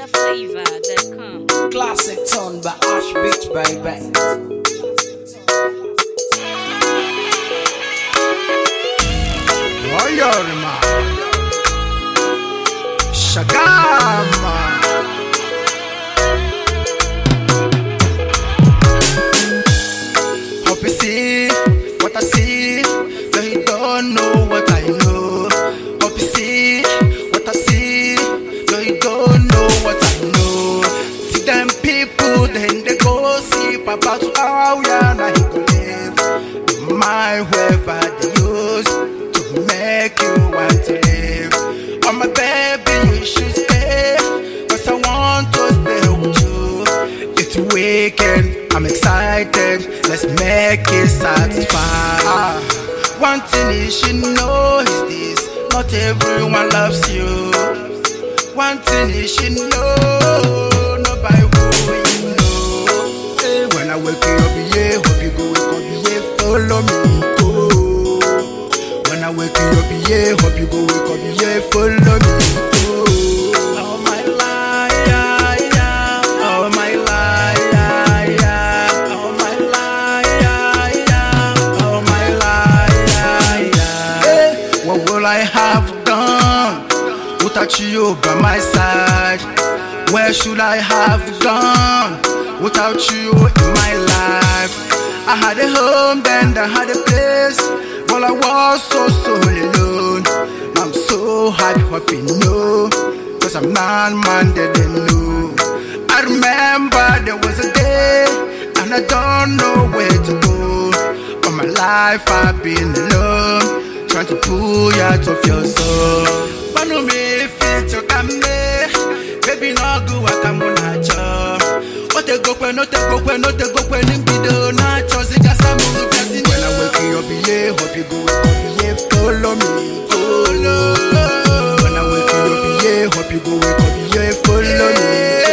NigerFlavor.com. Classic tone by Ash Beach, baby. Oyorma Shagama Hope you see what I see, though you don't know what I know. Hope you see what I see, though you don't know what I know. See them people, then they go see about how we are not to live. My whoever they use to make you want to live. Oh my baby, you should stay, cause I want to stay with you. It's weekend, I'm excited, let's make it satisfied. One thing you should know is this, not everyone loves you. One thing you should know, not by who you know. Hey, when I wake you up, yeah, hope you go wake up, yeah, follow me, go. When I wake you up, yeah, hope you go wake up, yeah, follow me, go. Oh my life, yeah, yeah. Oh my life, yeah, yeah. Oh my life, yeah, yeah. Oh my life, yeah, yeah. Hey, what will I have done without you by my side? Where should I have gone without you in my life? I had a home, then I had a place, while I was so alone. I'm so happy, hope you know, cause I'm not man that they know. I remember there was a day, and I don't know where to go. All my life I've been alone, trying to pull you out of your soul. But no me fit to come there, baby no go wakamu nacho. What they go when, not they go when, not they go when in video nacho. When I wake you up, yeah, hope you go wake up, yeah, follow me, follow. When I wake you up, yeah, hope you go wake up, yeah, follow me.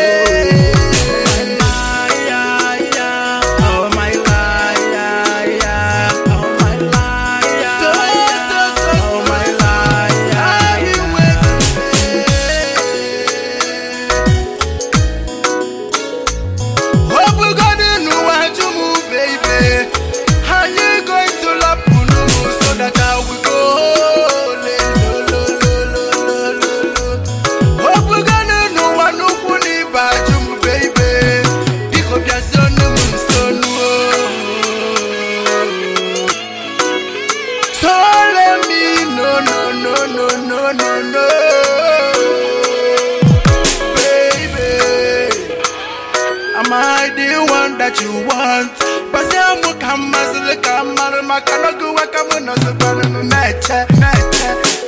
No, baby, am I the one that you want? But I'm a come as a camera, my canoe, I come on as a banana, night.